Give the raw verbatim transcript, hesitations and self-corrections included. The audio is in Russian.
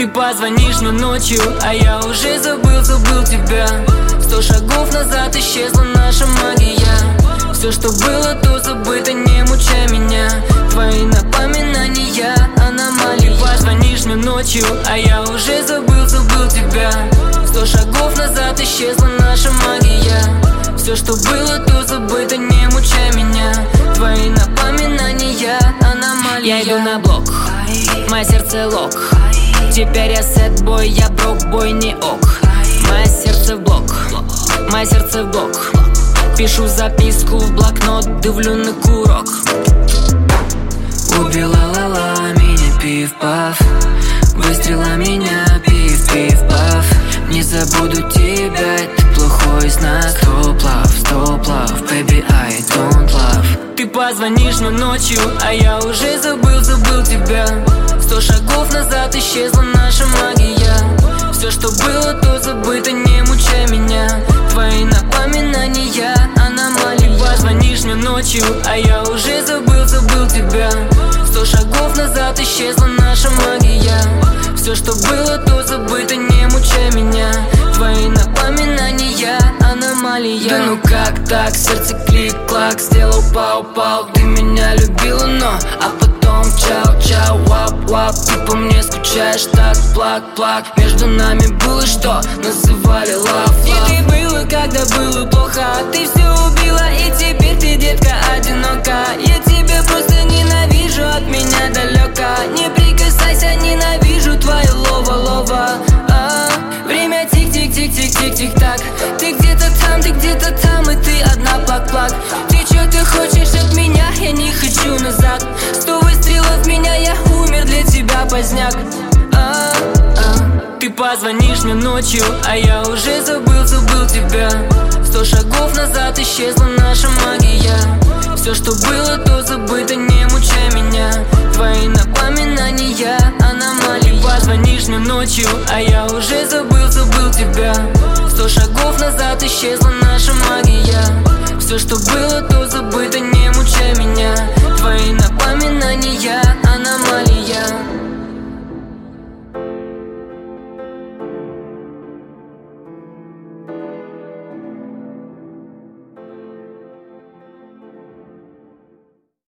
Ты позвонишь мне ночью, а я уже забыл, забыл тебя. Сто шагов назад исчезла наша магия. Все, что было, то забыто, не мучай меня. Твои напоминания аномалии. Ты позвонишь мне ночью, а я уже забыл, забыл тебя. Сто шагов назад исчезла наша магия. Все, что было, то забыто, не мучай меня. Твои напоминания аномалии. Я иду на блок, мое сердце лок. Теперь я сэдбой, я брок-бой, не ок. Мое сердце в блок, мое сердце в блок. Пишу записку в блокнот, дывлю на курок. Убила ла-ла, меня пиф-паф. Выстрела меня, пиф-пиф-паф. Не забуду тебя, это плохой знак. Стоп лав, стоп лав, baby, I don't love. Ты позвонишь мне ночью, а я уже забыл, забыл тебя. Сто шагов назад исчезла наша магия. Все, что было, то забыто, не мучай меня. Твои напоминания аномалии. Позвонишь мне ночью, а я уже забыл, забыл тебя. Сто шагов назад исчезла наша магия. Все, что было, то забыто, не мучай меня. Твои напоминания аномалия. Да ну как так, сердце клик-клак, сделал пау-пау. Ты меня любила, но а потом чау-чау, вап-вап. Ты по мне скучаешь так, плак-плак. Между нами было что называли love. Где ты была, когда было плохо? Ты все убила, и теперь ты, детка, одинока. Я тебя просто ненавижу, от меня далека. Не прикасайся, ненавижу твое лово-лово. а, Время тик-тик-тик-тик-тик-тик-так. Ты где-то там, ты где-то там, и ты одна плак-плак. Ты чё ты хочешь от меня? Я не хочу назад. Сто выстрелов в меня, я умер для тебя, поздняк. а, а. Ты позвонишь мне ночью, а я уже забыл, забыл тебя. Сто шагов назад исчезла наша магия. Все, что было, то забыто, не мучай меня. Твои напоминания аномалии. Позвонишь мне ночью, а я уже забыл, забыл тебя. Сто шагов назад исчезла наша магия. Все, что было, то забыто, не мучай меня. Твои напоминания аномалии.